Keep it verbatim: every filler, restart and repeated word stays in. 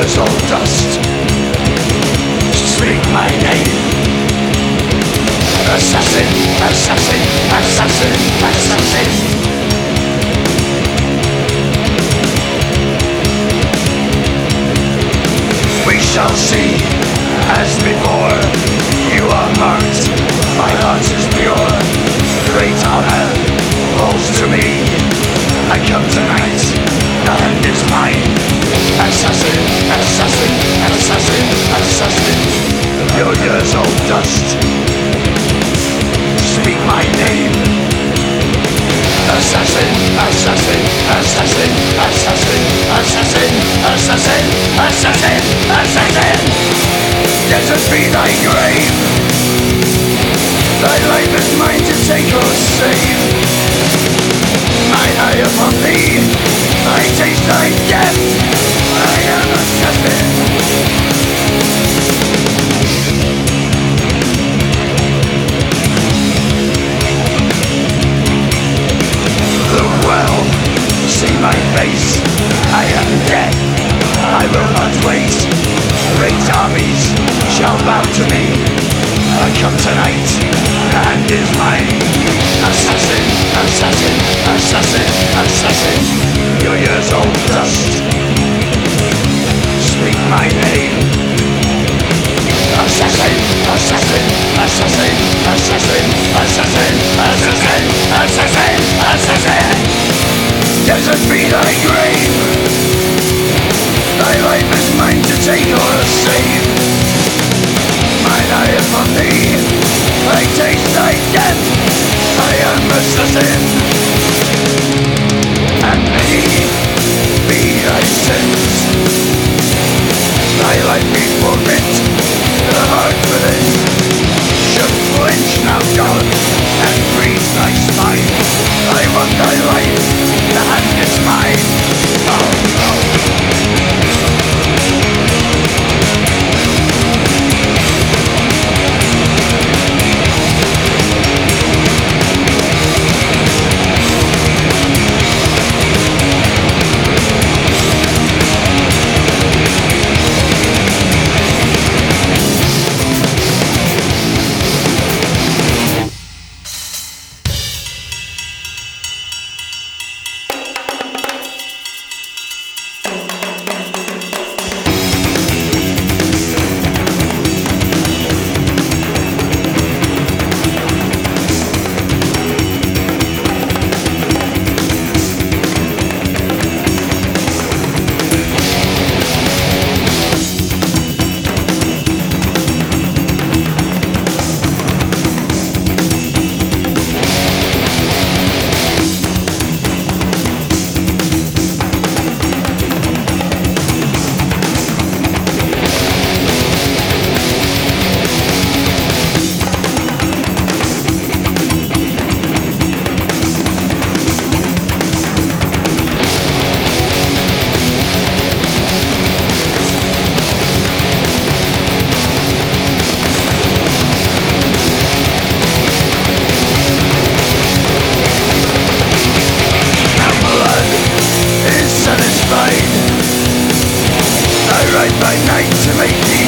years old dust. Speak my name. Assassin, assassin, assassin, assassin. We shall see, as before. You are marked, my heart is pure. Great honor falls to me. I come tonight, the hand is mine. Assassin, assassin, assassin, assassin. Your years old dust. Speak my name. Assassin, assassin, assassin, assassin, assassin, assassin, assassin, assassin. Desert be thy grave. Thy life is mine to take or save. Mine eye upon thee, I taste thy death. I am assassin. Look well, see my face. I am dead, I will not wait. Great armies shall bow to me. I come tonight, the hand is mine. Assassin, assassin, assassin, assassin. Your years old dust. Speak my name. Assassin, assassin, assassin, assassin, assassin, assassin, assassin, assassin. Desert be thy grave. Thy life is mine to take or save. Mine eye upon thee, I taste thy death. I am assassin. And many be thy sins. Thy life be forfeit, the heart within should flinch now, God, and freeze thy spine. I want thy life, the hand is mine. Oh no. By night to make the